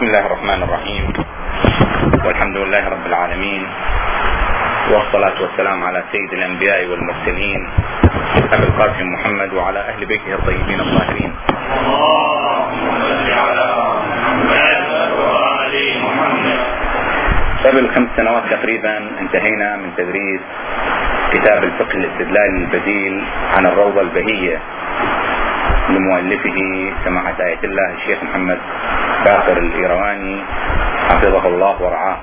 بسم الله الرحمن الرحيم، والحمد لله رب العالمين، والصلاة والسلام على سيد الأنبياء والمرسلين أبي القاسم محمد وعلى أهل بيته الطيبين الطاهرين. قبل 5 سنوات تقريبا انتهينا من تدريس كتاب الفقه الاستدلالي البديل عن الروضة البهية لمؤلفه سماحة آية الله الشيخ محمد باقر الإيرواني حفظه الله ورعاه.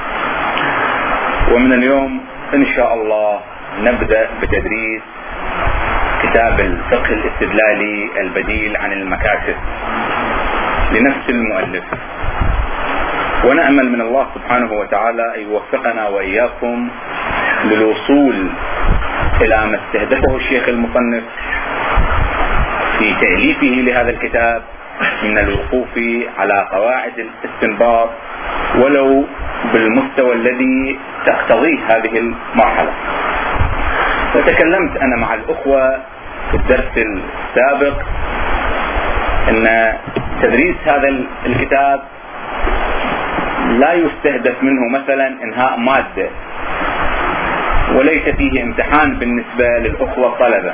ومن اليوم إن شاء الله نبدأ بتدريس كتاب الفقه الاستدلالي البديل عن المكاسب لنفس المؤلف، ونأمل من الله سبحانه وتعالى أن يوفقنا وإياكم للوصول إلى ما استهدفه الشيخ المصنف في تأليفه لهذا الكتاب من الوقوف على قواعد الاستنباط ولو بالمستوى الذي تقتضيه هذه المرحلة. وتكلمت أنا مع الأخوة في الدرس السابق أن تدريس هذا الكتاب لا يستهدف منه مثلا إنهاء مادة، وليس فيه امتحان بالنسبة للأخوة الطلبة،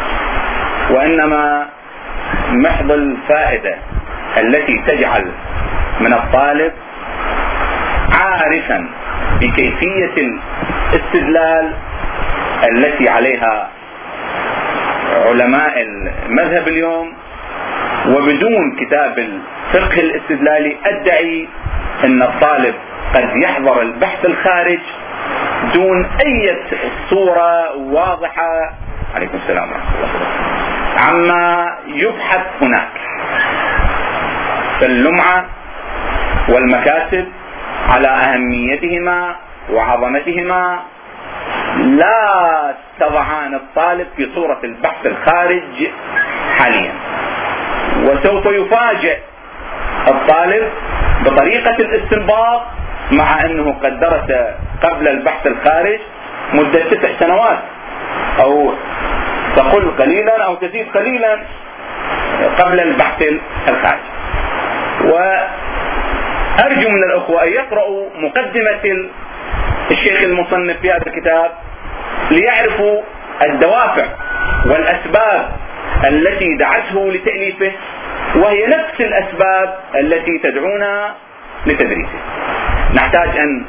وإنما محض الفائدة التي تجعل من الطالب عارفا بكيفية الاستدلال التي عليها علماء المذهب اليوم. وبدون كتاب الفقه الاستدلالي أدعي أن الطالب قد يحضر البحث الخارج دون أي صورة واضحة عليكم السلام ورحمة الله عما يبحث هناك. فاللمعة والمكاسب على أهميتهما وعظمتهما لا تضعان الطالب في صورة البحث الخارج حاليا، وسوف يفاجئ الطالب بطريقة الاستنباط مع أنه قد درس قبل البحث الخارج مدة 9 سنوات، أو تقل قليلا أو تزيد قليلا قبل البحث الخارج. وأرجو من الأخوة أن يقرأوا مقدمة الشيخ المصنف في هذا الكتاب ليعرفوا الدوافع والأسباب التي دعته لتأليفه، وهي نفس الأسباب التي تدعونا لتدريسه. نحتاج أن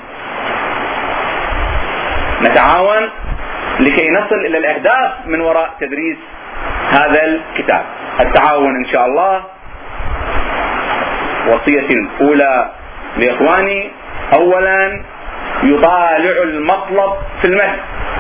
نتعاون لكي نصل إلى الأهداف من وراء تدريس هذا الكتاب. التعاون إن شاء الله. وصيتي الأولى لإخواني: أولا يطالع المطلب في المتن،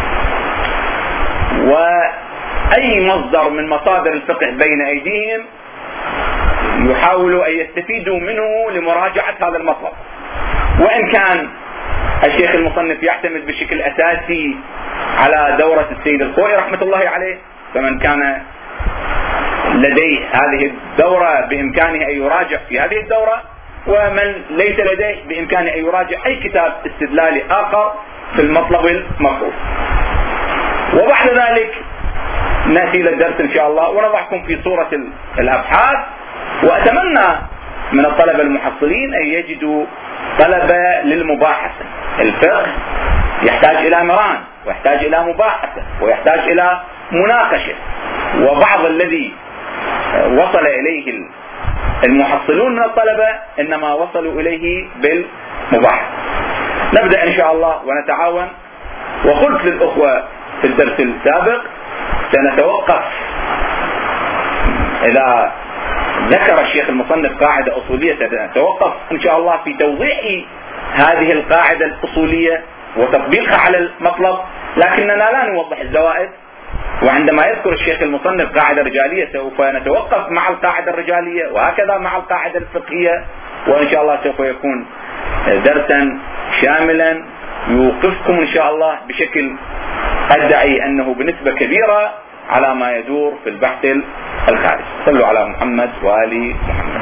وأي مصدر من مصادر الفقه بين أيديهم يحاولوا أن يستفيدوا منه لمراجعة هذا المطلب. وإن كان الشيخ المصنف يعتمد بشكل أساسي على دورة السيد الخوئي رحمة الله عليه، فمن كان لديه هذه الدورة بإمكانه أن يراجع في هذه الدورة، ومن ليس لديه بإمكانه أن يراجع أي كتاب استدلالي آخر في المطلب المطلوب. وبعد ذلك نأتي إلى الدرس إن شاء الله ونضعكم في صورة الأبحاث. وأتمنى من الطلبة المحصلين أن يجدوا طلبة للمباحثة. الفقه يحتاج إلى مران، ويحتاج إلى مباحثة، ويحتاج إلى مناقشة، وبعض الذي وصل إليه المحصلون من الطلبة إنما وصلوا إليه بالمباحثة. نبدأ إن شاء الله ونتعاون. وقلت للأخوة في الدرس السابق سنتوقف إذا ذكر الشيخ المصنف قاعدة أصولية، سنتوقف إن شاء الله في توضيح هذه القاعدة الأصولية وتطبيقها على المطلب، لكننا لا نوضح الزوائد. وعندما يذكر الشيخ المصنف قاعدة رجالية سوف نتوقف مع القاعدة الرجالية، وهكذا مع القاعدة الفقهية. وإن شاء الله سوف يكون درسا شاملا يوقفكم إن شاء الله بشكل أدعي أنه بنسبة كبيرة على ما يدور في البحث الخارجي. صلوا على محمد وآل محمد.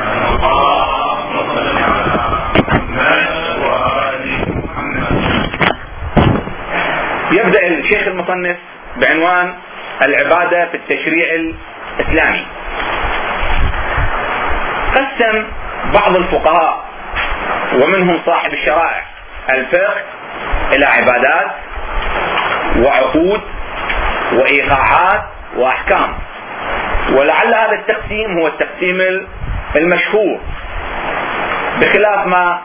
يبدأ الشيخ المصنف بعنوان العبادة في التشريع الإسلامي. قسم بعض الفقهاء ومنهم صاحب الشرائع الفقه إلى عبادات وعقود وإيقاعات وأحكام. ولعل هذا التقسيم هو التقسيم المشهور، بخلاف ما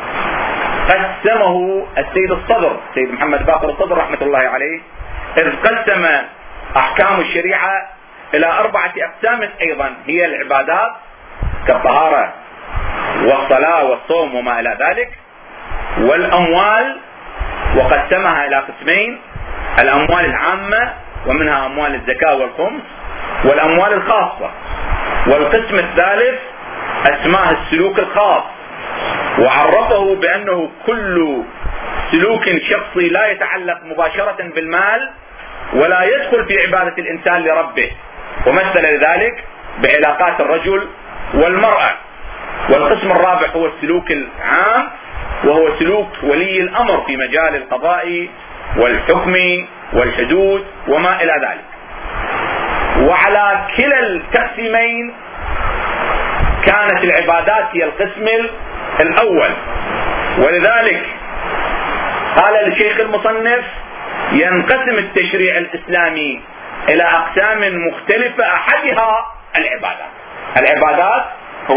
قسمه السيد الصدر، السيد محمد باقر الصدر رحمة الله عليه، إذ قسم أحكام الشريعة إلى 4 أقسام أيضا، هي العبادات كالطهارة والصلاة والصوم وما إلى ذلك، والأموال وقسمها إلى قسمين: الأموال العامة ومنها أموال الزكاة والخمس، والأموال الخاصة. والقسم الثالث أسماه السلوك الخاص، وعرفه بأنه كل سلوك شخصي لا يتعلق مباشرة بالمال ولا يدخل في عبادة الإنسان لربه، ومثل ذلك بعلاقات الرجل والمرأة. والقسم الرابع هو السلوك العام، وهو سلوك ولي الأمر في مجال القضاء والحكم والحدود وما إلى ذلك. وعلى كلا التقسيمين كانت العبادات هي القسم الأول، ولذلك قال الشيخ المصنف: ينقسم التشريع الإسلامي إلى أقسام مختلفة، أحدها العبادات. العبادات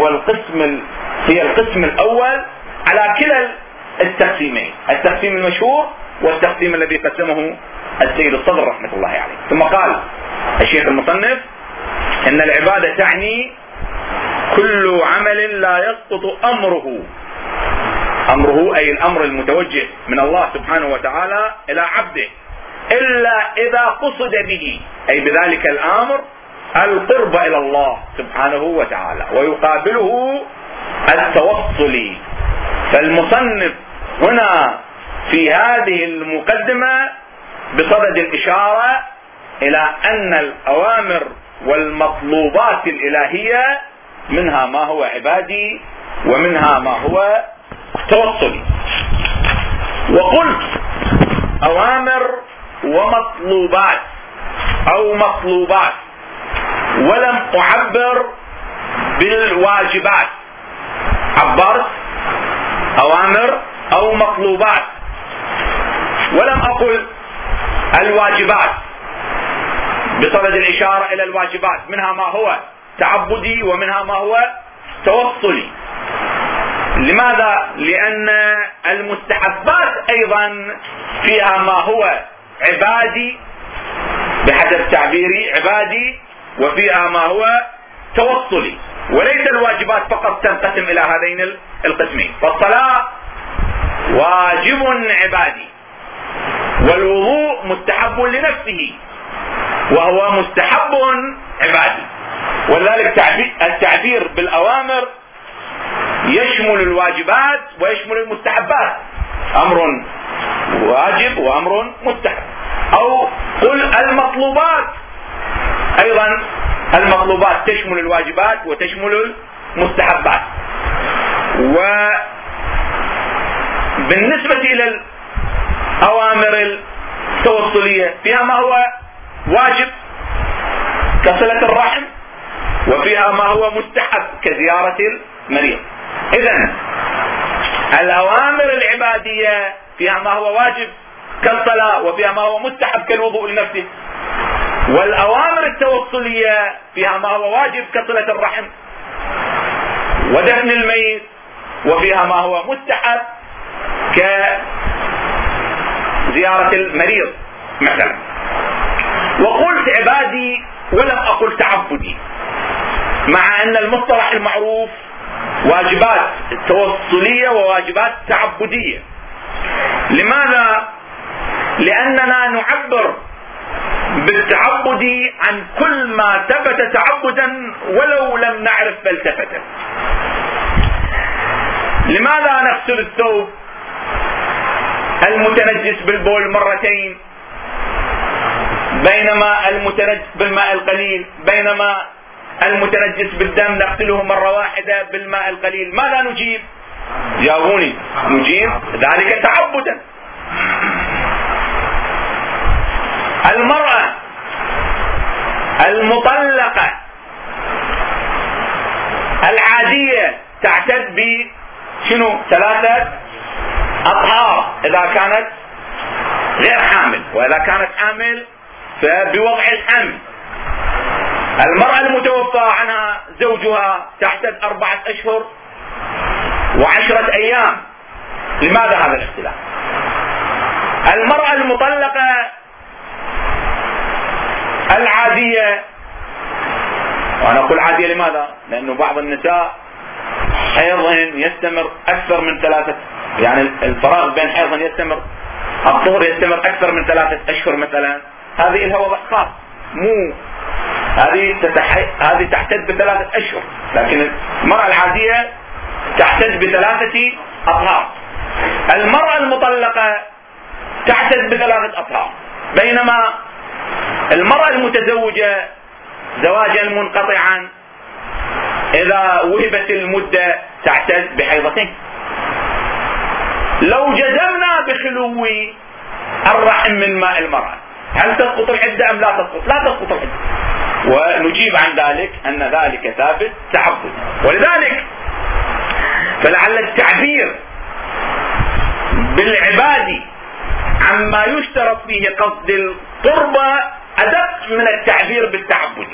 هي القسم الأول على كلا التقسيمين، التقسيم المشهور والتقسيم الذي قسمه السيد الصدر رحمة الله عليه. ثم قال الشيخ المصنف: إن العبادة تعني كل عمل لا يسقط أمره أي الأمر المتوجه من الله سبحانه وتعالى إلى عبده، إلا إذا قصد به، أي بذلك الأمر، القرب إلى الله سبحانه وتعالى، ويقابله التوصل. فالمصنف هنا في هذه المقدمة بصدد الإشارة إلى أن الأوامر والمطلوبات الإلهية منها ما هو عبادي ومنها ما هو توصلي. وقلت أوامر ومطلوبات أو مطلوبات، ولم أعبر بالواجبات، عبرت أوامر أو مطلوبات ولم أقل الواجبات، بصدد الإشارة إلى الواجبات منها ما هو تعبدي ومنها ما هو توصلي. لماذا؟ لأن المستحبات أيضا فيها ما هو عبادي بحسب تعبيري عبادي، وفيها ما هو توصلي، وليس الواجبات فقط تنقسم إلى هذين القسمين. فالصلاة واجب عبادي، والوضوء مستحب لنفسه وهو مستحب عبادي. ولذلك التعبير بالأوامر يشمل الواجبات ويشمل المستحبات، أمر واجب وأمر مستحب. أو قل المطلوبات، أيضا المطلوبات تشمل الواجبات وتشمل المستحبات. وبالنسبة إلى الأوامر التوصلية فيها ما هو واجب كصلة الرحم، وفيها ما هو مستحب كزيارة المريض. إذن الأوامر العبادية فيها ما هو واجب كالصلاة، وفيها ما هو مستحب كالوضوء لنفسه. والأوامر التوصلية فيها ما هو واجب كصلة الرحم ودفن الميت، وفيها ما هو مستحب كزيارة المريض مثلا. وقلت عبادي ولم أقل تعبدي، مع أن المصطلح المعروف واجبات توصلية وواجبات تعبدية. لماذا؟ لأننا نعبر بالتعبد عن كل ما ثبت تعبدا ولو لم نعرف فلسفته. لماذا نغسل الثوب المتنجس بالبول مرتين بينما المتنجس بالماء القليل، بينما المتنجس بالدم نغسله مرة واحدة بالماء القليل؟ ماذا نجيب؟ جاوبوني. نجيب ذلك تعبدا. المرأة المطلقة العادية تعتد شنو 3 أطهار إذا كانت غير حامل، وإذا كانت حامل فبوضع الحمل. المرأة المتوفى عنها زوجها تحتاج 4 أشهر و10 أيام. لماذا هذا الاختلاف؟ المرأة المطلقة العادية، وأنا أقول عادية لماذا؟ لأنه بعض النساء حيضهن يستمر أكثر من 3، يعني الفراغ بين حيضهن يستمر، الطهر يستمر أكثر من 3 أشهر مثلا، هذه لها وضع خاص، مو هذه تحتاج ب3 أشهر، لكن المرأة العادية تحتاج ب3 أطهار. المرأة المطلقة تحتاج ب3 أطهار، بينما المرأة المتزوجة زواجا منقطعا إذا وهبت المدة تحتاج ب2. لو جزمنا بخلو الرحم من ماء المرأة هل تسقط العدة أم لا تسقط؟ لا تسقط العدة، ونجيب عن ذلك أن ذلك ثابت تعبد. ولذلك فلعل التعبير بالعبادي عما يشترط فيه قصد القربة أدق من التعبير بالتعبدي،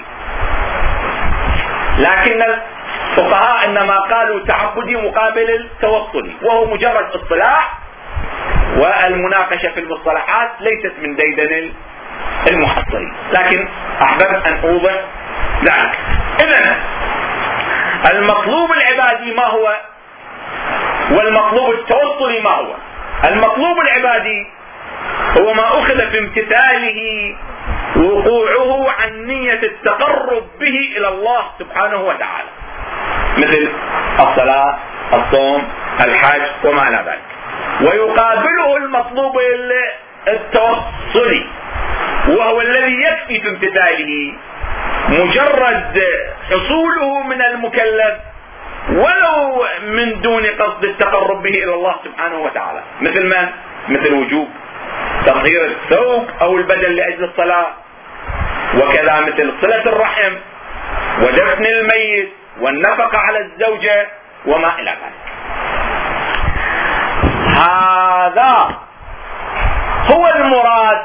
لكن الفقهاء إنما قالوا تعبدي مقابل التوصلي، وهو مجرد اصطلاح، والمناقشة في المصطلحات ليست من ديدن المحصلين، لكن أحببت أن أوضح ذلك. إذن المطلوب العبادي ما هو؟ والمطلوب التوصلي ما هو؟ المطلوب العبادي هو ما أخذ في امتثاله وقوعه عن نية التقرب به إلى الله سبحانه وتعالى، مثل الصلاة، الصوم، الحج وما إلى ذلك. ويقابله المطلوب التوصلي، وهو الذي يكفي في امتثاله مجرد حصوله من المكلف ولو من دون قصد التقرب به إلى الله سبحانه وتعالى، مثل من؟ مثل وجوب تطهير الثوب أو البدن لأجل الصلاة، وكذا مثل صلة الرحم ودفن الميت والنفقة على الزوجة وما إلى ذلك. هذا هو المراد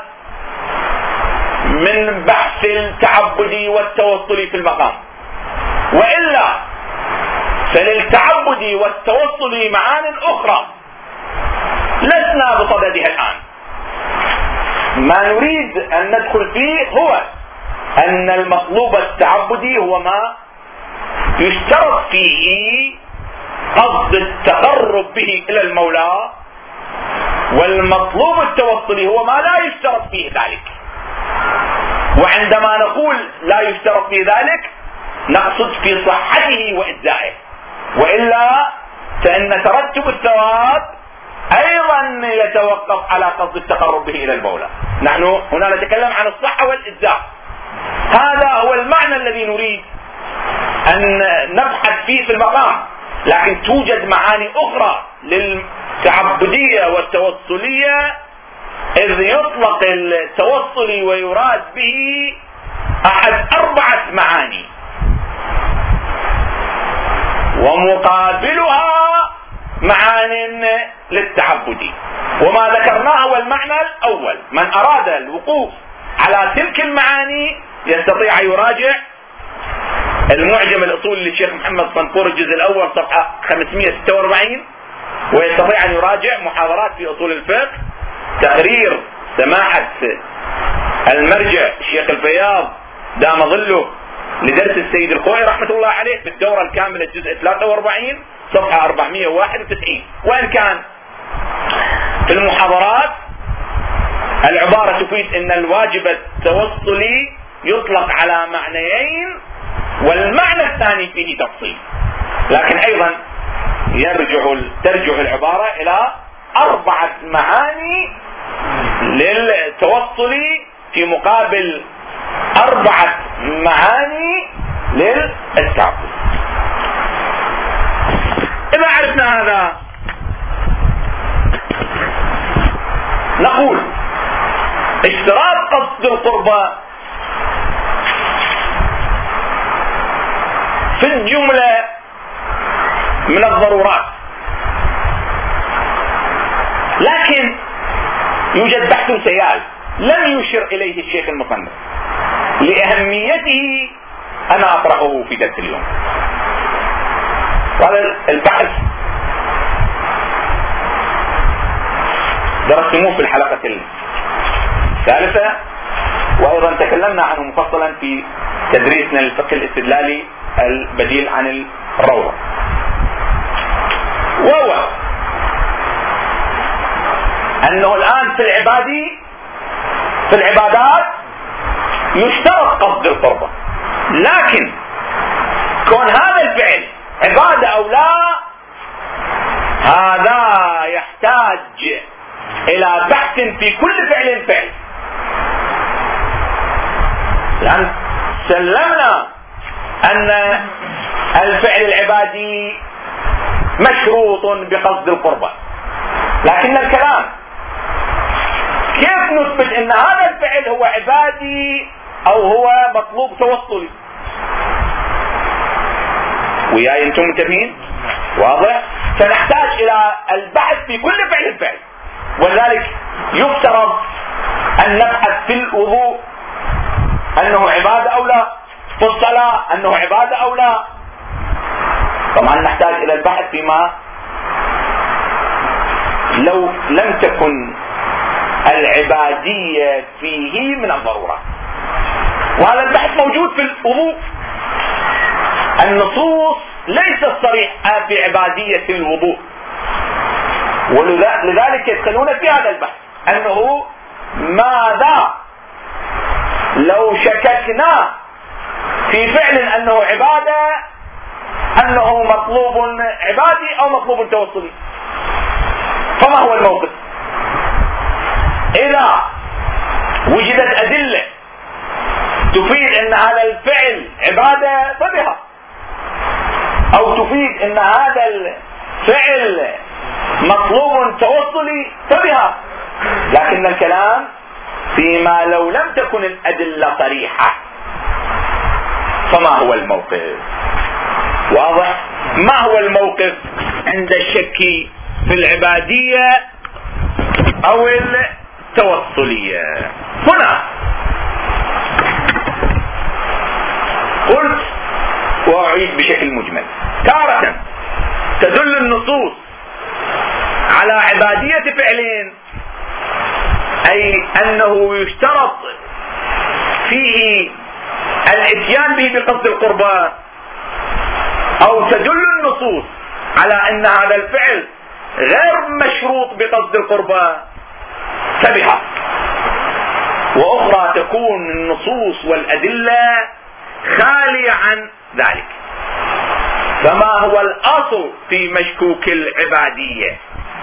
من بحث التعبدي والتوصلي في المقام، وإلا فللتعبدي والتوصلي معان أخرى لسنا بصددها الآن. ما نريد أن ندخل فيه هو أن المطلوب التعبدي هو ما يشترط فيه قصد التقرب به إلى المولى، والمطلوب التوصلي هو ما لا يشترط فيه ذلك. وعندما نقول لا يشترط فيه ذلك نقصد في صحته وإجزائه، وإلا فإن ترتب الثواب أيضا يتوقف على قصد التقرب به إلى المولى. نحن هنا نتكلم عن الصحة والإجزاء، هذا هو المعنى الذي نريد أن نبحث فيه في المقام، لكن توجد معاني أخرى للتعبدية والتوصلية، إذ يطلق التوصلي ويراد به أحد 4 معاني، ومقابلها معان للتعبدي. وما ذكرناه هو المعنى الأول. من أراد الوقوف على تلك المعاني يستطيع يراجع المعجم الأصولي للشيخ محمد صنفور الجزء الأول صفحة 546، ويستطيع أن يراجع محاضرات في أصول الفقه، تقرير سماحة المرجع الشيخ الفياض دام ظله لدرس السيد الخوئي رحمة الله عليه في الدورة الكاملة الجزء 43 صفحة 491. وإن كان في المحاضرات العبارة تفيد أن الواجب التوصلي يطلق على معنيين والمعنى الثاني فيه تفصيل، لكن أيضا ترجع العبارة إلى 4 معاني للتوصلي في مقابل 4 معاني للتعبد. إذا عرفنا هذا نقول اشتراط قصد القربة في الجملة من الضرورات، يوجد بحث سيال لم يشر إليه الشيخ المصنف، لأهميته أنا أطرحه في درس اليوم. وهذا البحث درستموه في الحلقة الثالثة، وأيضا تكلمنا عنه مفصلا في تدريسنا للفقه الاستدلالي البديل عن الروضة. وهو أنه الآن في العبادات يشترط قصد القربة، لكن كون هذا الفعل عبادة أو لا هذا يحتاج إلى بحث في كل فعل. لأن سلمنا أن الفعل العبادي مشروط بقصد القربة، لكن الكلام كيف نثبت أن هذا الفعل هو عبادي أو هو مطلوب توصلي؟ وياي انتم منتبهين؟ واضح؟ فنحتاج إلى البحث في كل فعل، ولذلك يفترض أن نبحث في الوضوء أنه عبادة أو لا، في الصلاة أنه عبادة أو لا. طبعا نحتاج إلى البحث فيما لو لم تكن العبادية فيه من الضرورة، وهذا البحث موجود في الوضوء. النصوص ليست صريحة في عبادية الوضوء، ولذلك يدخلون في هذا البحث أنه ماذا لو شككنا في فعل أنه عبادة أنه مطلوب عبادي أو مطلوب توصلي، فما هو الموقف؟ إذا وجدت أدلة تفيد أن هذا الفعل عبادة فبها، أو تفيد أن هذا الفعل مطلوب توصلي فبها، لكن الكلام فيما لو لم تكن الأدلة صريحة فما هو الموقف؟ واضح؟ ما هو الموقف عند الشك في العبادية أو التوصلية؟ هنا قلت وأعيد بشكل مجمل، تارة تدل النصوص على عبادية فعلين، أي أنه يشترط فيه الاتيان به بقصد القربان، أو تدل النصوص على أن هذا الفعل غير مشروط بقصد القربان فبها، وأخرى تكون النصوص والأدلة خالية عن ذلك. فما هو الأصل في مشكوك العبادية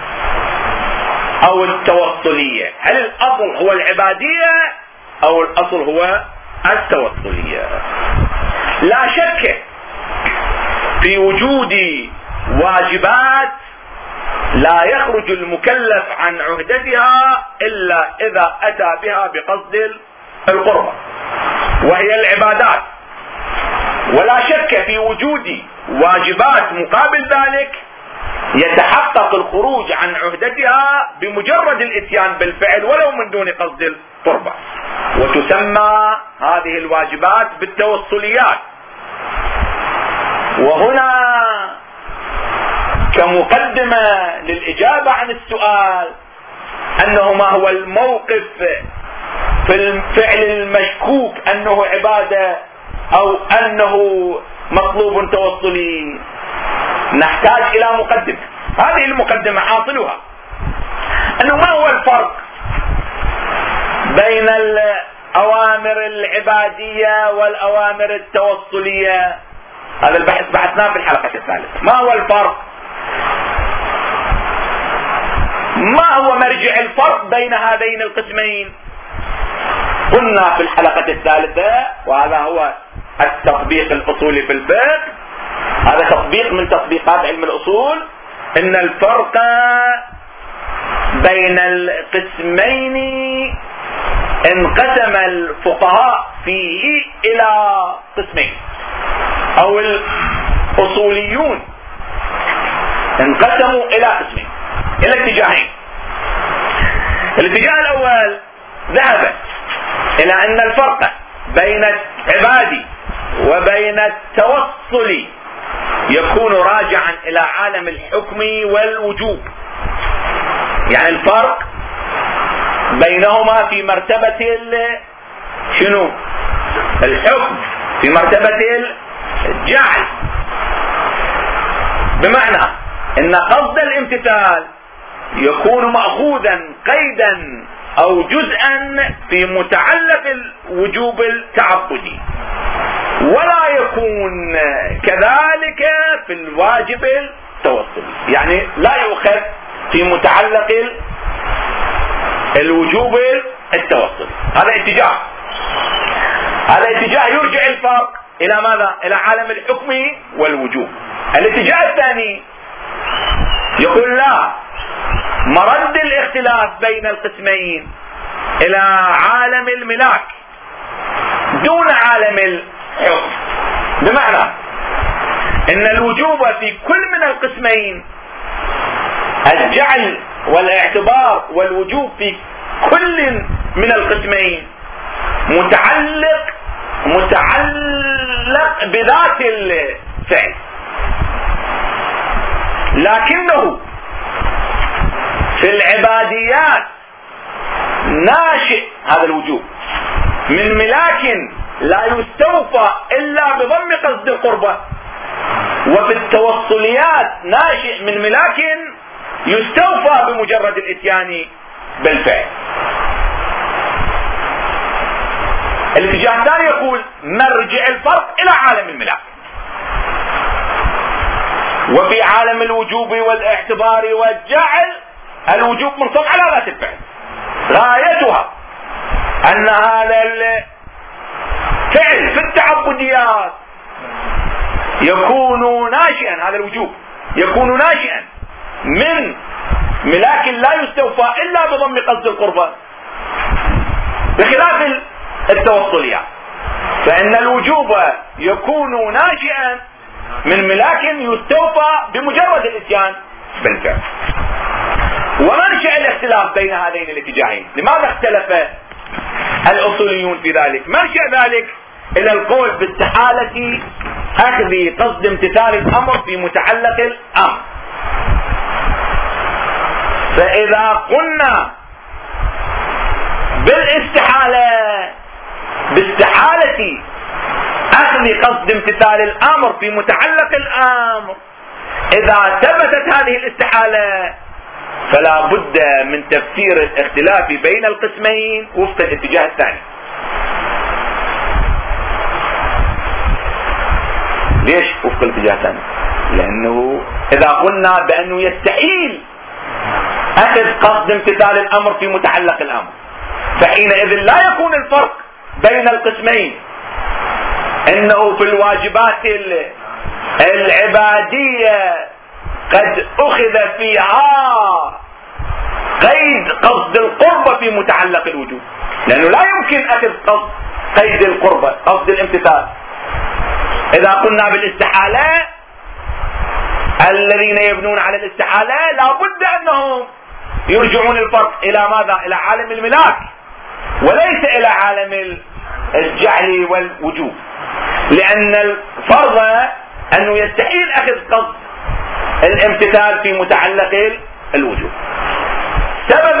أو التوصلية؟ هل الأصل هو العبادية أو الأصل هو التوصلية؟ لا شك في وجود واجبات لا يخرج المكلف عن عهدتها إلا إذا أتى بها بقصد القربة، وهي العبادات، ولا شك في وجود واجبات مقابل ذلك يتحقق الخروج عن عهدتها بمجرد الاتيان بالفعل ولو من دون قصد القربة، وتسمى هذه الواجبات بالتوصليات. وهنا كمقدمة للإجابة عن السؤال أنه ما هو الموقف في الفعل المشكوك أنه عبادة أو أنه مطلوب توصلي، نحتاج إلى مقدمة. هذه المقدمة حاصلها أنه ما هو الفرق بين الأوامر العبادية والأوامر التوصلية؟ هذا البحث بحثناه في الحلقة الثالثة. ما هو الفرق؟ ما هو مرجع الفرق بين هذين القسمين؟ قلنا في الحلقة الثالثة، وهذا هو التطبيق الأصولي في الفقه، هذا تطبيق من تطبيقات علم الأصول، إن الفرق بين القسمين انقسم الفقهاء فيه إلى قسمين، أو الأصوليون انقسموا إلى قسمين، إلى اتجاهين. الاتجاه الأول ذهب إلى أن الفرق بين العبادي وبين التوصل يكون راجعا إلى عالم الحكم والوجوب. يعني الفرق بينهما في مرتبة شنو؟ الحكم، في مرتبة الجعل، بمعنى ان قصد الامتثال يكون مأخوذا قيدا او جزءا في متعلق الوجوب التعبدي، ولا يكون كذلك في الواجب التوصلي. يعني لا يؤخذ في متعلق الوجوب التوصلي. هذا اتجاه، هذا اتجاه يرجع الفرق الى ماذا؟ الى عالم الحكم والوجوب. الاتجاه الثاني يقول لا، مرد الاختلاف بين القسمين الى عالم الملاك دون عالم الحكم، بمعنى ان الوجوب في كل من القسمين، الجعل والاعتبار والوجوب في كل من القسمين متعلق بذات الفعل، لكنه في العباديات ناشئ هذا الوجوب من ملاك لا يستوفى إلا بضم قصد القربة، وفي التوصليات ناشئ من ملاك يستوفى بمجرد الاتيان بالفعل. الاتجاه الثاني يقول مرجع الفرق إلى عالم الملاك، وفي عالم الوجوب والاعتبار والجعل الوجوب منصب على ذات الفعل، غايتها أن هذا الفعل في التعبديات يكون ناشئا، هذا الوجوب يكون ناشئا من ملاك لا يستوفى إلا بضم قصد القربة، بخلاف التوصليات فإن الوجوب يكون ناشئا من ملاك يستوفى بمجرد الاتيان بالفعل. ومنشأ الاختلاف بين هذين الاتجاهين، لماذا اختلف الأصوليون في ذلك؟ منشأ ذلك إلى القول باستحالة أخذ قصد امتثال الأمر في متعلق الأمر. فإذا قلنا باستحالة أخذ قصد امتثال الأمر في متعلق الأمر، إذا ثبتت هذه الاستحالة فلا بد من تفسير الاختلاف بين القسمين وفق الاتجاه الثاني. ليش وفق الاتجاه الثاني؟ لأنه إذا قلنا بأنه يستحيل أخذ قصد امتثال الأمر في متعلق الأمر، فحينئذ لا يكون الفرق بين القسمين انه في الواجبات العبادية قد اخذ فيها قيد قصد القربة في متعلق الوجوب، لانه لا يمكن اخذ قيد القربة قصد الامتثال. اذا قلنا بالاستحالة الذين يبنون على الاستحالة لابد انهم يرجعون الفرق الى ماذا؟ الى عالم الملاك وليس الى عالم الجعل والوجوب، لان الفرض انه يستحيل اخذ قصد الامتثال في متعلق الوجوب. سبب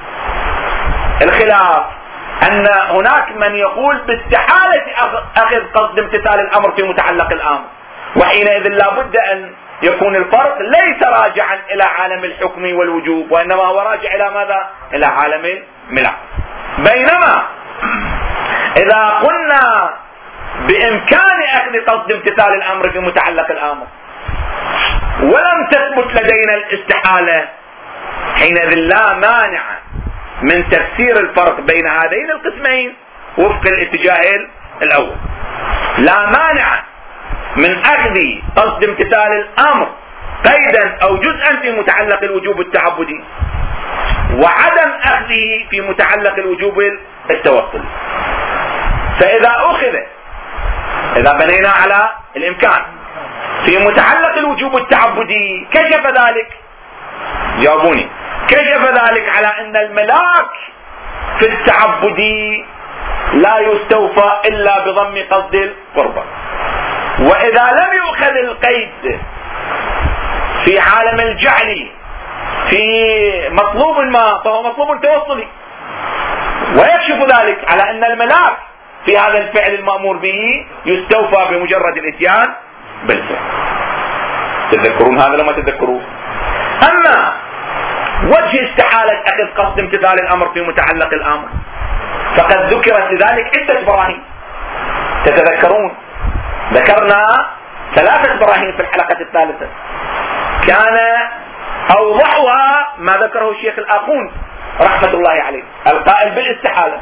الخلاف ان هناك من يقول باستحالة اخذ قصد امتثال الامر في متعلق الامر، وحينئذ لابد ان يكون الفرق ليس راجعا الى عالم الحكم والوجوب، وانما هو راجع الى ماذا؟ الى عالم الملاك. بينما اذا قلنا بامكان اخذ قصد امتثال الامر في متعلق الامر ولم تثبت لدينا الاستحالة، حينئذ لا مانع من تفسير الفرق بين هذين القسمين وفق الاتجاه الاول. لا مانع من اخذ قصد امتثال الامر قيدا او جزءا في متعلق الوجوب التعبدي، وعدم اخذه في متعلق الوجوب التوصلي. فاذا اخذ، اذا بنينا على الامكان في متعلق الوجوب التعبدي كشف ذلك، جاوبوني، كشف ذلك على أن الملاك في التعبدي لا يستوفى إلا بضم قصد القربة. وإذا لم يؤخذ القيد في عالم الجعل في مطلوب ما فهو مطلوب توصلي، ويكشف ذلك على أن الملاك في هذا الفعل المأمور به يستوفى بمجرد الاتيان بالفعل. تذكرون هذا لما تذكرون؟ أما وجه استحالة أخذ قصد امتثال الأمر في متعلق الأمر فقد ذكرت لذلك عدة براهين. تتذكرون ذكرنا 3 براهين في الحلقة الثالثة، كان أوضحها ما ذكره الشيخ الآخوند رحمة الله عليه القائل بالاستحالة.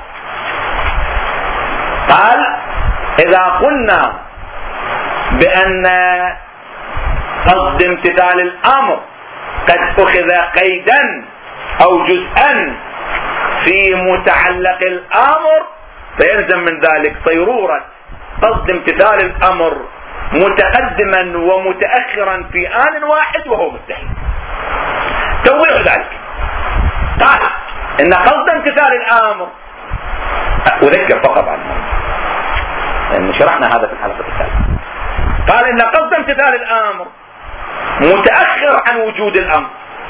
قال إذا قلنا بأن قصد امتثال الأمر قد أخذ قيدا أو جزءا في متعلق الأمر فيلزم من ذلك صيرورة قصد امتثال الأمر متقدما ومتأخرا في آن واحد وهو مستحيل. توضيح ذلك قال إن قصد امتثال الأمر، أذكر فقط عنه لأن شرحنا هذا في الحلقة الثالثة، قال إن قصد امتثال الأمر متأخر عن وجود الأمر.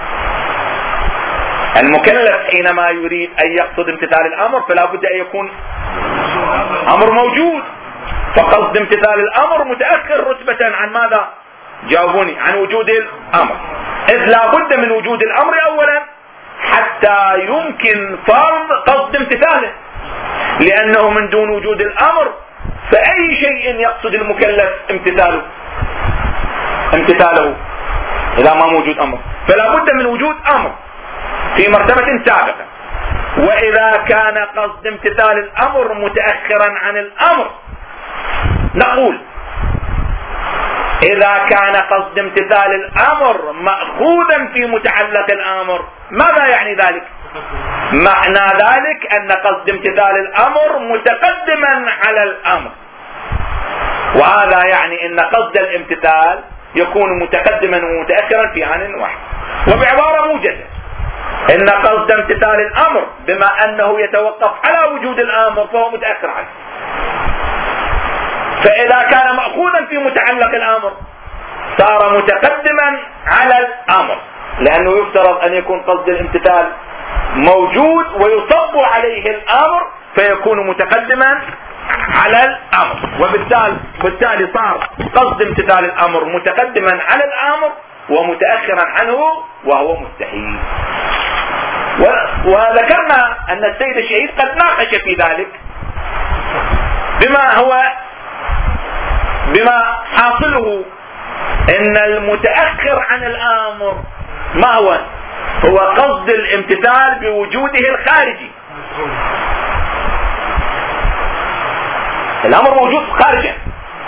المكلف حينما يريد أن يقصد امتثال الأمر فلا بد أن يكون أمر موجود، فقصد امتثال الأمر متأخر رتبة عن ماذا؟ جاوبوني، عن وجود الأمر، إذ لا بد من وجود الأمر أولا حتى يمكن فرض قصد امتثاله، لأنه من دون وجود الأمر فأي شيء يقصد المكلف امتثاله إذا ما موجود أمر، فلا بد من وجود أمر في مرتبة سابقة. وإذا كان قصد امتثال الأمر متأخرا عن الأمر نقول إذا كان قصد امتثال الأمر مأخوذا في متعلق الأمر ماذا يعني ذلك؟ معنى ذلك أن قصد امتثال الأمر متقدما على الأمر، وهذا يعني أن قصد الامتثال يكون متقدما ومتأخرا في آن واحد. وبعبارة موجزة إن قصد امتثال الأمر بما أنه يتوقف على وجود الأمر فهو متأخر عنه، فإذا كان مأخوذا في متعلق الأمر صار متقدما على الأمر، لأنه يفترض أن يكون قصد الامتثال موجود ويصب عليه الأمر فيكون متقدما على الأمر، وبالتالي صار قصد امتثال الأمر متقدما على الأمر ومتأخرا عنه وهو مستحيل. وذكرنا أن السيد الشهيد قد ناقش في ذلك بما حاصله ان المتأخر عن الامر ما هو قصد الامتثال بوجوده الخارجي. الامر موجود خارجا،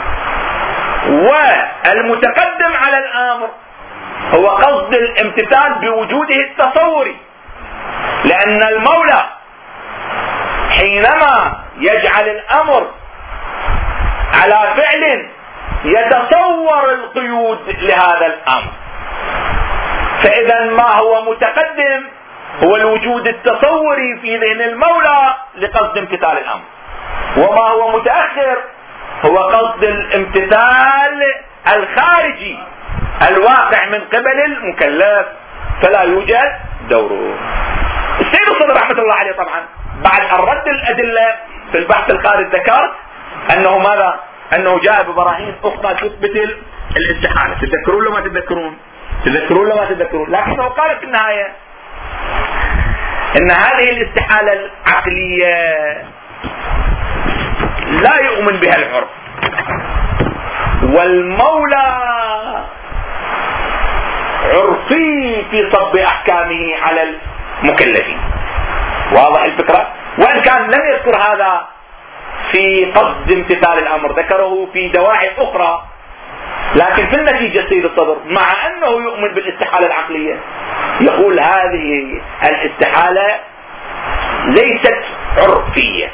والمتقدم على الامر هو قصد الامتثال بوجوده التصوري، لان المولى حينما يجعل الامر على فعل يتصور القيود لهذا الامر، فاذا ما هو متقدم هو الوجود التصوري في ذهن المولى لقصد امتثال الامر، وما هو متأخر هو قصد الامتثال الخارجي الواقع من قبل المكلف، فلا يوجد دوره. السيد الصدر رحمة الله عليه طبعا بعد أن رد الأدلة في البحث الخارج ذكرت أنه ماذا؟ أنه جاء ببراهين أخرى تثبت الاستحالة. تذكرون لما تذكرون؟ لكنه قال في النهاية أن هذه الاستحالة العقلية لا يؤمن بها العرف، والمولى عرفي في صب أحكامه على المكلفين. واضح الفكرة؟ وإن كان لم يذكر هذا في قصد امتثال الأمر، ذكره في دواعي أخرى، لكن في النتيجة السيد الصدر مع أنه يؤمن بالاستحالة العقلية يقول هذه الاستحالة ليست عرفية.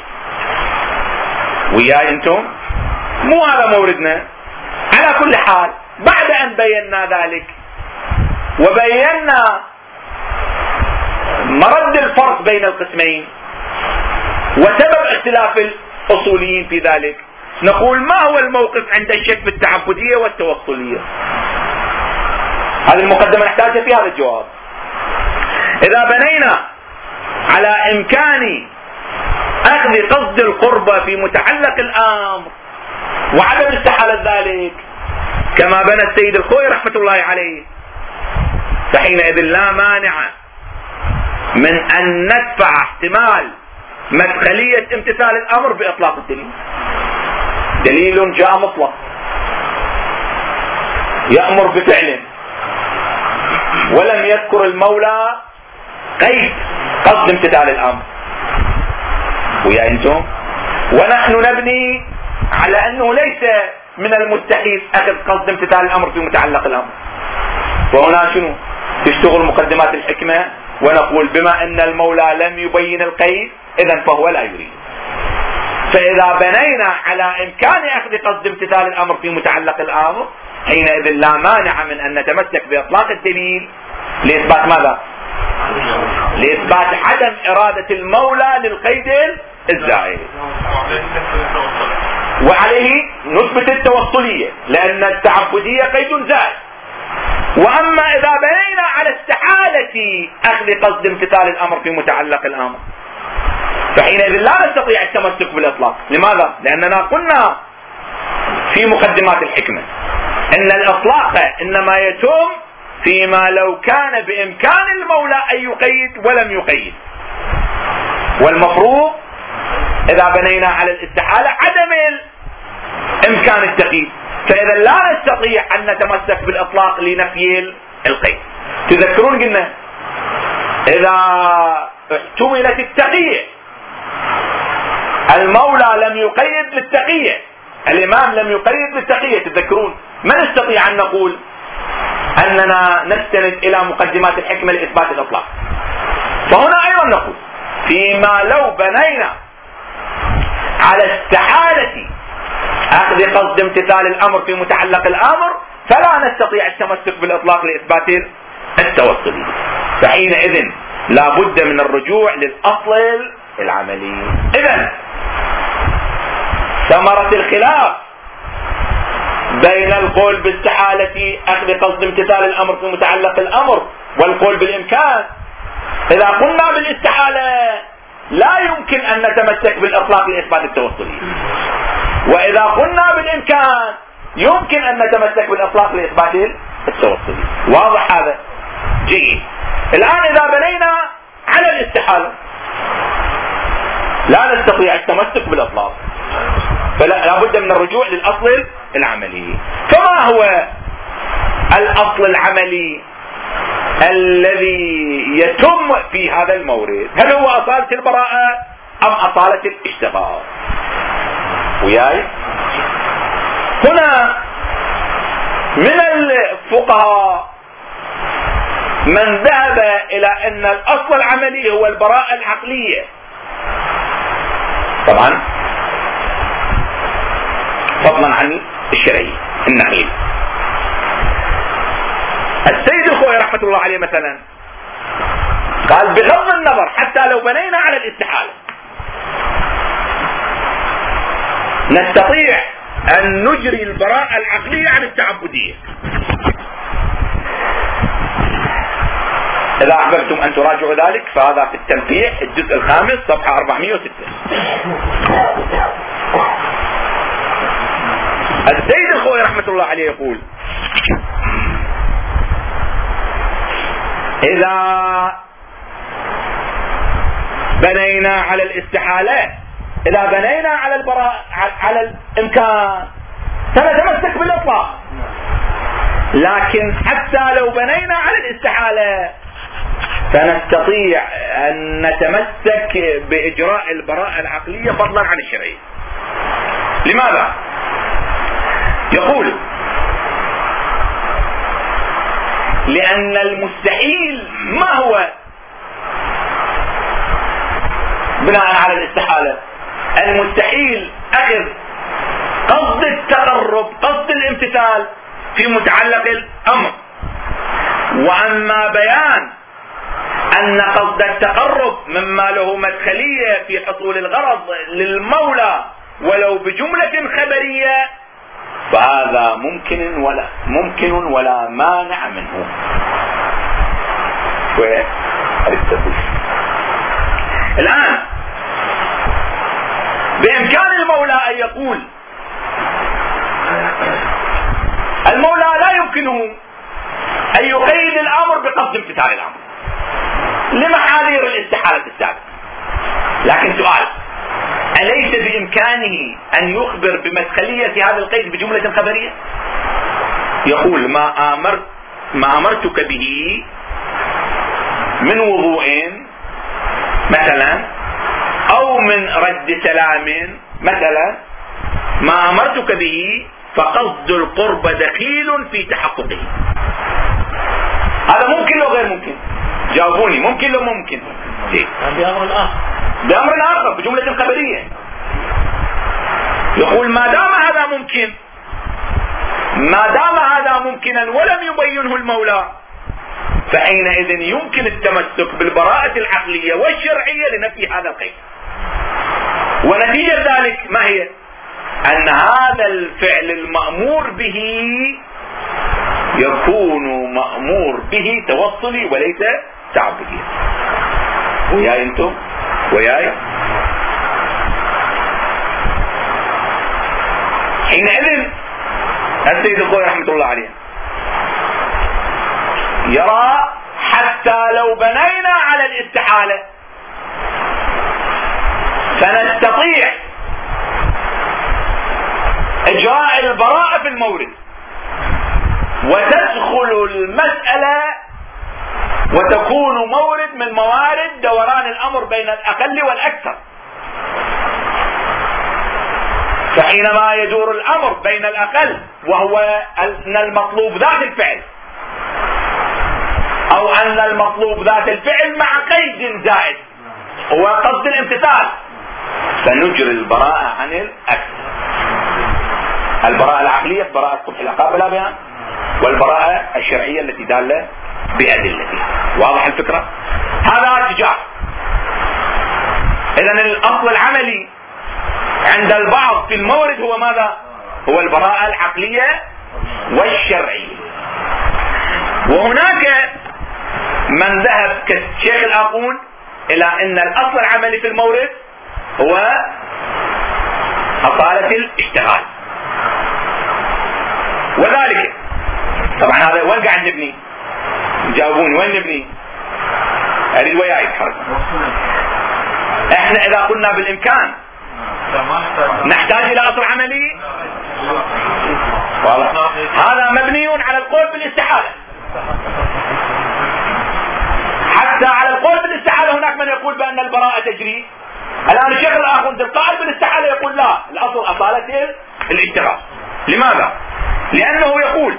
وياي أنتم؟ مو هذا موردنا. على كل حال بعد أن بينا ذلك وبينا مرد الفرق بين القسمين وسبب اختلاف الأصوليين في ذلك، نقول ما هو الموقف عند الشك بالتعبدية والتوصلية؟ هذه المقدمة نحتاجها في هذا الجواب. إذا بنينا على إمكان أخذ قصد القربة في متعلق الأمر وعدم استحالة ذلك كما بنى السيد الخوئي رحمة الله عليه، فحينئذ لا مانع من أن ندفع احتمال مدخلية امتثال الأمر بإطلاق الدليل. دليل جاء مطلق يأمر بفعل ولم يذكر المولى قيد قصد امتثال الأمر، ويا أنتم ونحن نبني على أنه ليس من المستحيل أخذ قصد امتثال الأمر في متعلق الأمر. وهنا شنو تشتغل مقدمات الحكمة ونقول بما أن المولى لم يبين القيد إذن فهو لا يريد. فإذا بنينا على إمكان أخذ قصد امتثال الأمر في متعلق الأمر حينئذ لا مانع من أن نتمسك بإطلاق الدليل لإثبات ماذا؟ لإثبات عدم إرادة المولى للقيد الزائد، وعليه نثبت التوصلية لأن التعبدية قيد زائد. وأما إذا بنينا على استحالة أخذ قصد امتثال الأمر في متعلق الأمر فحينئذ لا نستطيع التمسك بالإطلاق. لماذا؟ لأننا قلنا في مقدمات الحكمة إن الإطلاق إنما يتم فيما لو كان بإمكان المولى أن يقيد ولم يقيد، والمفروض إذا بنينا على الاستحالة عدم إمكان التقييد، فإذا لا نستطيع أن نتمسك بالإطلاق لنفي القيد. تذكرون قلنا إذا احتملت التقية المولى لم يقيد للتقية، الإمام لم يقيد للتقية، تذكرون ما نستطيع أن نقول أننا نستند إلى مقدمات الحكمة لإثبات الإطلاق. فهنا أيضا نقول فيما لو بنينا على استحالة أخذ قصد امتثال الأمر في متعلق الأمر فلا نستطيع التمسك بالإطلاق لإثبات التوصل، فحينئذ لا بد من الرجوع للأصل العملي. إذن ثمرة الخلاف بين القول باستحالة أخذ قصد امتثال الأمر في متعلق الأمر والقول بالإمكان، إذا قلنا بالاستحالة لا يمكن أن نتمسك بالإطلاق لإثبات التوصلية، وإذا قلنا بالإمكان يمكن أن نتمسك بالإطلاق لإثبات التوصلية. واضح هذا؟ جيد. الآن إذا بنينا على الاستحالة لا نستطيع التمسك بالإطلاق، فلا بد من الرجوع للأصل العملي. فما هو الأصل العملي الذي يتم في هذا المورد؟ هل هو أصالة البراءة أم أصالة الاشتغال؟ وياي هنا من الفقهاء من ذهب إلى أن الأصل العملي هو البراءة العقلية، طبعا فضلا عن الشرعي النقيل. السيد الخوئي رحمة الله عليه مثلا قال بغض النظر حتى لو بنينا على الاستحالة نستطيع أن نجري البراءة العقلية عن التعبدية. إذا أحببتم أن تراجعوا ذلك فهذا في التنقيح الجزء 5 صفحة 406. السيد الخوئي رحمة الله عليه يقول إذا بنينا على الاستحالة، إذا بنينا على البراءة على الإمكان سنتمسك بالإطلاق، لكن حتى لو بنينا على الاستحالة فنستطيع أن نتمسك بإجراء البراءة العقلية فضلا عن الشرعية. لماذا؟ يقول لأن المستحيل ما هو بناء على الاستحالة؟ المستحيل أخذ قصد التقرب قصد الامتثال في متعلق الأمر، وأما بيان أن قصد التقرب مما له مدخلية في حصول الغرض للمولى ولو بجملة خبرية فهذا ممكن ولا مانع منه. الآن بإمكان المولى أن يقول، المولى لا يمكنه أن يقيد الأمر بقصد امتثال الأمر لمحاذير الاستحالة السابقة، لكن سؤال: أليس بإمكانه أن يخبر بمدخلية هذا القيد بجملة خبرية؟ يقول ما أمرتك به من وضوء مثلا أو من رد سلام مثلا، ما أمرتك به فقصد القرب دخيل في تحققه. هذا ممكن لو غير ممكن؟ جاوبوني، ممكن لو ممكن؟ بأمر آخر بجملة خبرية. يقول ما دام هذا ممكنا ولم يبينه المولى فحينئذ يمكن التمسك بالبراءة العقلية والشرعية لنفي هذا القيد. ونتيجة ذلك ما هي؟ أن هذا الفعل المأمور به يكون مأمور به توصلي وليس تعبدي. وياي انتم؟ وياي؟ حينئذ السيد الخوئي رحمة الله عليه يرى حتى لو بنينا على الاستحالة فنستطيع إجراء البراءة في المورد وتدخل المسألة وتكون مورد من موارد دوران الأمر بين الأقل والأكثر. فحينما يدور الأمر بين الأقل وهو أن المطلوب ذات الفعل أو أن المطلوب ذات الفعل مع قيد زائد هو قصد الامتثال، فنجري البراءة عن الأكثر. البراءة العقلية براءة قبح العقاب بلا بيان، والبراءة الشرعية التي دالة بأدلتها. واضح الفكرة؟ هذا اتجاه. إذن الأصل العملي عند البعض في المورد هو ماذا؟ هو البراءة العقلية والشرعية. وهناك من ذهب كالشيخ الآخون إلى أن الأصل العملي في المورد هو أصالة الاشتغال. وذلك طبعا هذا وين قاعد نبني؟ جاوبوني وين نبني؟ أريد وياي يتحرك. احنا إذا قلنا بالإمكان نحتاج إلى أصل عملي. هذا مبني على القول بالاستحالة. حتى على القول بالاستحالة هناك من يقول بأن البراءة تجري. الآن الشيخ الآخر القائل بالاستحالة يقول لا، الأصل أصالة الاشتغال. لماذا؟ لأنه يقول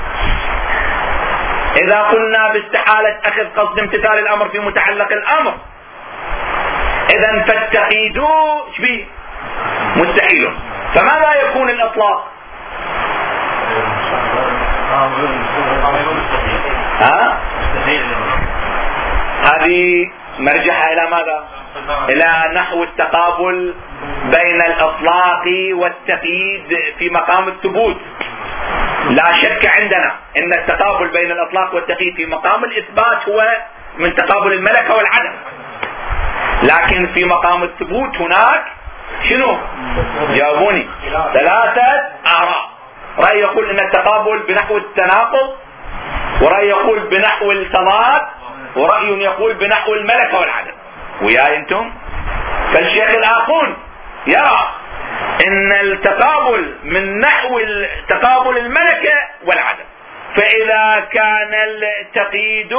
إذا قلنا باستحالة أخذ قصد امتثال الأمر في متعلق الأمر إذن فالتقييد شبيه مستحيل، فماذا يكون الإطلاق؟ هذه مرجعها إلى ماذا؟ إلى نحو التقابل بين الإطلاق والتقييد في مقام الثبوت. لا شك عندنا ان التقابل بين الاطلاق والتقييد في مقام الاثبات هو من تقابل الملكة والعدم، لكن في مقام الثبوت هناك شنو؟ جاوبوني. ثلاثة آراء. رأي يقول ان التقابل بنحو التناقض، ورأي يقول بنحو التضاد، ورأي يقول بنحو الملكة والعدم. ويا انتم؟ فالشيخ الآخون يرى ان التقابل من نحو تقابل الملكة والعدم، فاذا كان التقييد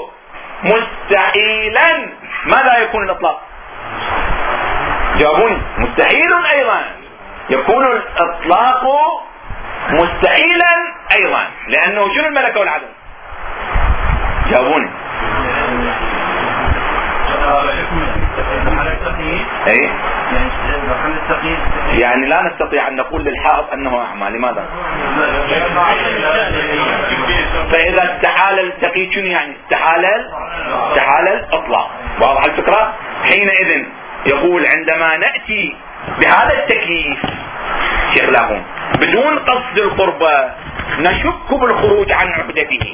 مستحيلا ماذا يكون الاطلاق؟ جاوبوني. مستحيل ايضا يكون الاطلاق مستحيلا ايضا، لانه شنو الملكة والعدم؟ جاوبوني. اي يعني لا نستطيع ان نقول للحائط انه اعمى. لماذا؟ فاذا استحال التقييد شنو يعني؟ استحال الاطلاق. واضح الفكرة؟ حينئذ يقول عندما نأتي بهذا التكييف شيخ لاهون بدون قصد القربة نشك بالخروج عن عهدته،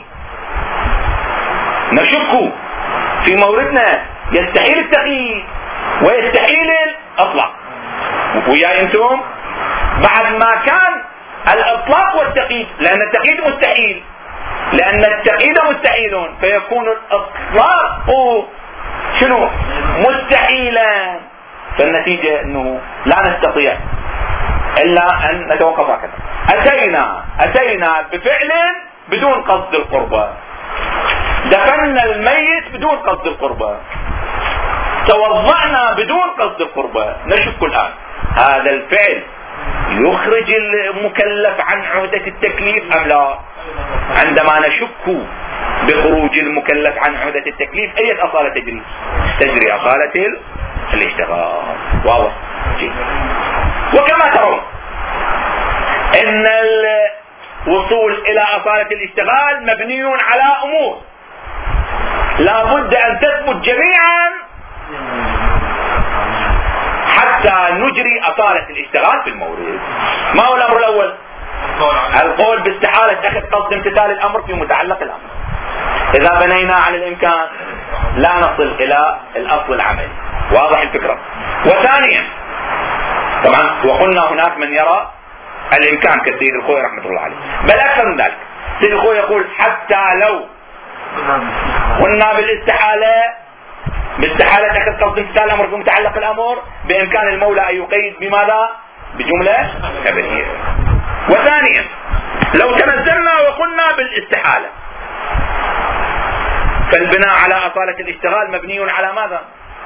نشك في موردنا يستحيل التقييد ويستحيل الاطلاق. وياي انتم بعد ما كان الاطلاق والتقييد، لان التقييد مستحيل، لان التقييد مستحيل فيكون الاطلاق شنو؟ مستحيلا. فالنتيجة انه لا نستطيع الا ان نتوقف هكذا. اتينا بفعل بدون قصد القربة، دفنا الميت بدون قصد القربة، توضعنا بدون قصد القربة. نشك الان هذا الفعل يخرج المكلف عن عهدة التكليف ام لا؟ عندما نشك بخروج المكلف عن عهدة التكليف اي اصالة تجري اصالة الاشتغال. واضح؟ وكما ترون ان الوصول الى اصالة الاشتغال مبني على امور لا بد ان تثبت جميعا حتى نجري اصالة الاشتغال في المورد. ما هو الامر الاول؟ القول باستحالة اخذ قصد امتثال الامر في متعلق الامر. اذا بنينا على الامكان لا نصل الى الاصل العملي. واضح الفكرة؟ وثانيا طبعا وقلنا هناك من يرى الامكان كالسيد الخوي رحمة الله عليه، بل اكثر من ذلك. السيد الخوي يقول حتى لو قلنا باستحالة اخذ قصد امتثال الامر في متعلق الامر بامكان المولى ان يقيد بماذا؟ بجملة خبرية. وثانيا لو تنزلنا وقلنا بالاستحالة فالبناء على اصالة الاشتغال مبني على ماذا؟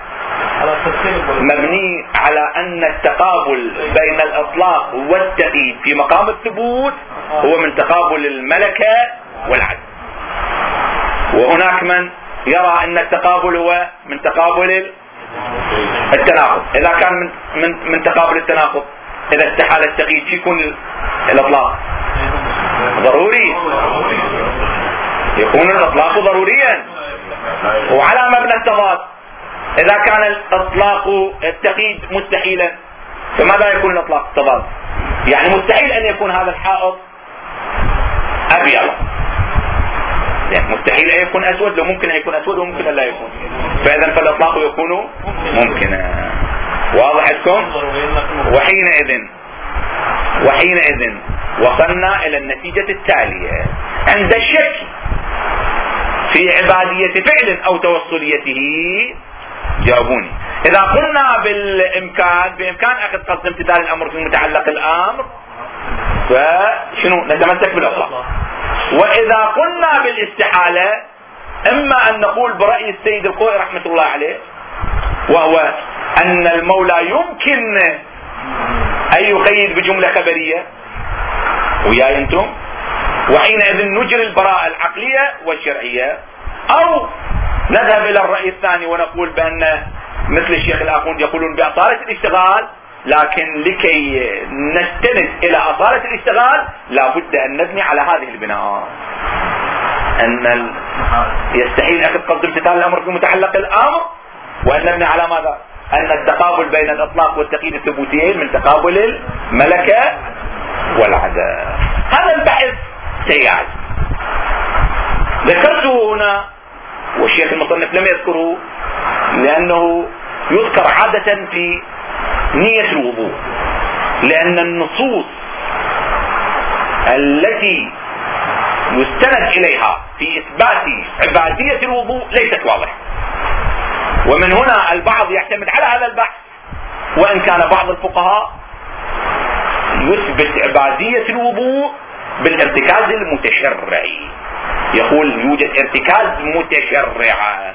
مبني على ان التقابل بين الاطلاق والتقييد في مقام الثبوت هو من تقابل الملكة والعدل. وهناك من يرى ان التقابل هو من تقابل التناقض. اذا كان من تقابل التناقض، اذا استحال التقييد يكون الاطلاق ضروري، يكون الاطلاق ضروريا. وعلى مبنى التضاد اذا كان الاطلاق التقييد مستحيلا فماذا يكون الاطلاق؟ تضاد. يعني مستحيل ان يكون هذا الحائط ابيض، يعني مستحيل ان يكون اسود، لو ممكن ان يكون اسود وممكن ان لا يكون، فاذا فالاطلاق يكون ممكنا. واضح لكم؟ وحينئذ وصلنا الى النتيجة التالية عند الشك في عبادية فعل او توصليته. جاوبوني. اذا قلنا بامكان اخذ قصد امتثال الامر في متعلق الامر فشنو؟ نتمسك بالاطلاق. واذا قلنا بالاستحالة اما ان نقول برأي السيد الخوئي رحمة الله عليه، وهو ان المولى يمكن ان يقيد بجملة خبرية، وياي انتم، وحينئذ نجري البراءة العقلية والشرعية، او نذهب الى الرأي الثاني ونقول بان مثل الشيخ الاخوند يقولون باصالة الاشتغال، لكن لكي نستند الى اصالة الاشتغال لابد ان نبني على هذه البناء، ان يستحيل اخذ قصد امتثال الامر في متعلق الامر، وان نبني على ماذا؟ ان التقابل بين الاطلاق والتقييد الثبوتيين من تقابل الملكة والعدل. هذا البحث سيعد ذكرته هنا والشيخ المصنف لم يذكره لانه يذكر عادة في نية الوضوء، لان النصوص التي يستند اليها في اثبات عبادية الوضوء ليست واضحة، ومن هنا البعض يعتمد على هذا البحث، وان كان بعض الفقهاء يثبت عبادية الوضوء بالارتكاز المتشرعي، يقول يوجد ارتكاز متشرعة.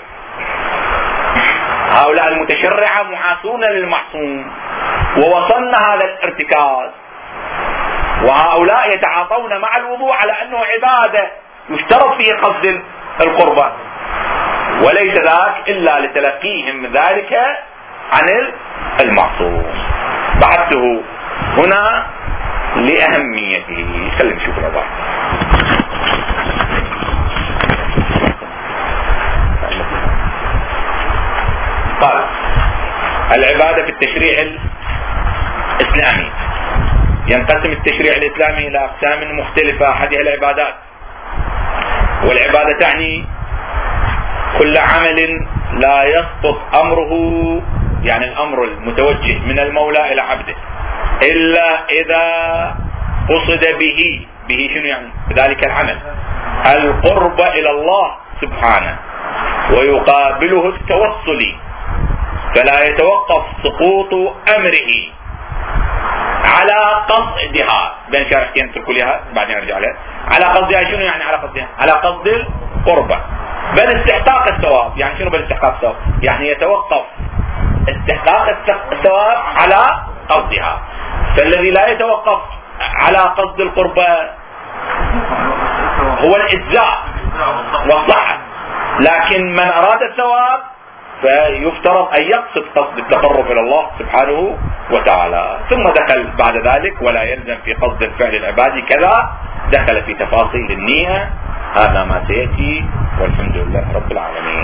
هؤلاء المتشرعة معاصون للمعصوم ووصلنا هذا الارتكاز، وهؤلاء يتعاطون مع الوضوء على انه عبادة يشترط فيه قصد القربة، وليس ذاك إلا لتلقيهم ذلك عن المعصوم. بحثته هنا لأهميته. خلينا نشوف الوضع. قال العبادة في التشريع الإسلامي ينقسم التشريع الإسلامي إلى أقسام مختلفة. أحدها العبادات، والعبادة تعني كل عمل لا يسقط أمره، يعني الأمر المتوجه من المولى إلى عبده، إلا إذا قصد به شنو يعني بذلك العمل؟ القرب إلى الله سبحانه، ويقابله التوصل، فلا يتوقف سقوط أمره على قصدها. بين شرحتين تركوا بعدين ارجع لها. على قصدها شنو يعني؟ على قصدها على قصد القربة، بل استحقاق الثواب. يعني شنو بل استحقاق الثواب؟ يعني يتوقف استحقاق الثواب على قصدها. فالذي لا يتوقف على قصد القربة هو الإجزاء والصحة، لكن من أراد الثواب فيفترض أن يقصد قصد التقرب إلى الله سبحانه وتعالى. ثم دخل بعد ذلك ولا يلزم في قصد الفعل العبادي كذا، دخل في تفاصيل النية. هذا ما سيأتي، والحمد لله رب العالمين.